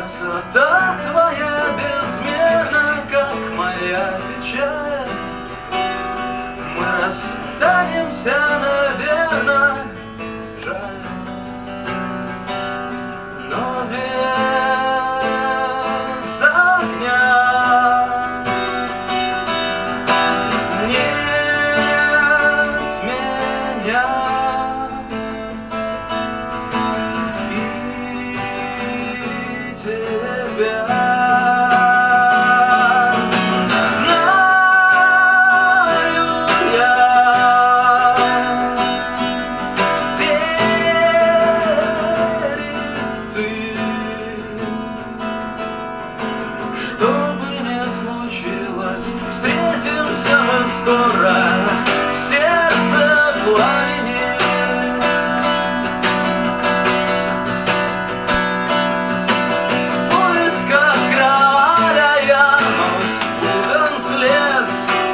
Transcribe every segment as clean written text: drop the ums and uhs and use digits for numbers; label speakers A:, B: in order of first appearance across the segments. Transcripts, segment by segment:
A: Красота твоя безмерна, как моя печаль. Мы останемся, наверно, жаль, но без огня. Нет меня и тебя. Встретимся мы скоро в сердце пламени. В поисках Грааля я, но спутан след.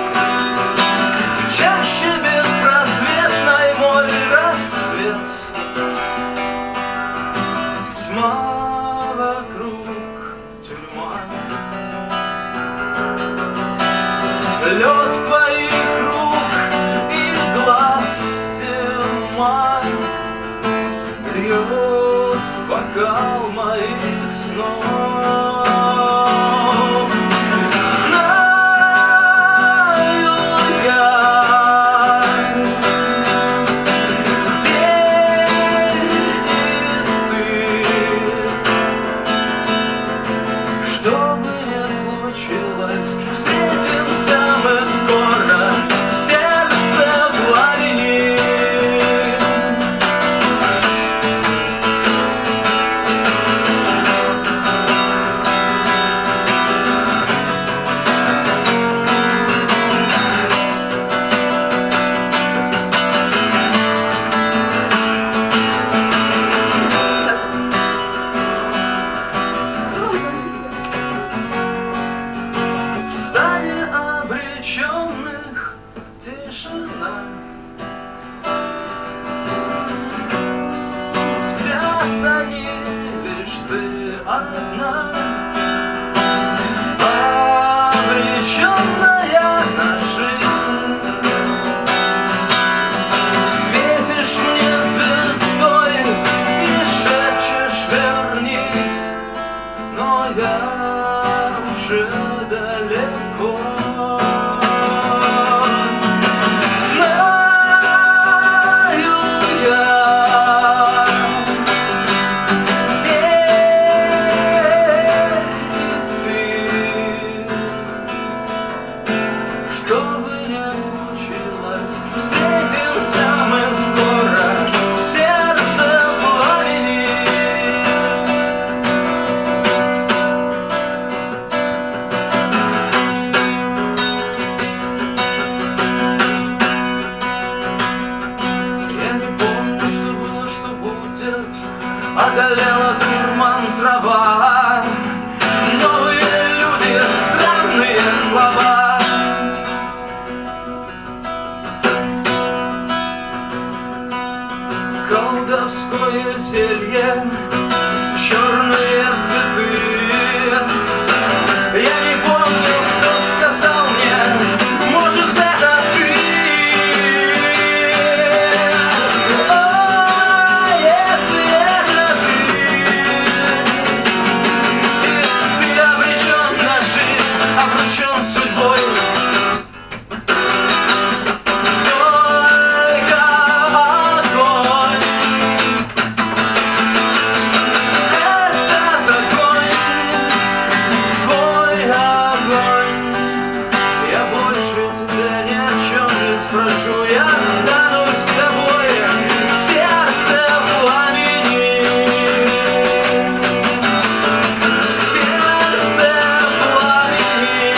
A: В чаще беспросветной мой рассвет. Тьма вокруг, тюрьма. Лед в твоих рук и глаз тьма льет в бокал моих снов. Знаю я, верь и ты, что бы ни случилось, встретимся мы скоро в сердце пламени. В стане обреченных тишина. Спрятани лишь ты одна, обреченная на жизнь. Светишь мне звездой и шепчешь вернись, но я уже далеко. Встретимся мы скоро в сердце пламени. Я не помню, что было, что будет. Одолела дурман трава, новые люди, странные слова. Колдовское зелье, черные цветы. Я не помню, кто сказал мне, может, это ты. О, если это ты обречен на жизнь, обречен судьбой. Прошу, я останусь с тобой в сердце пламени. В сердце пламени.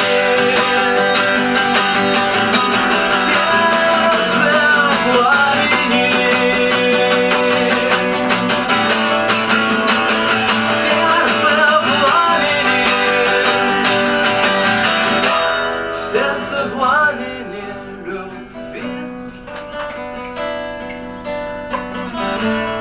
A: В сердце пламени. В сердце пламени. В сердце пламени.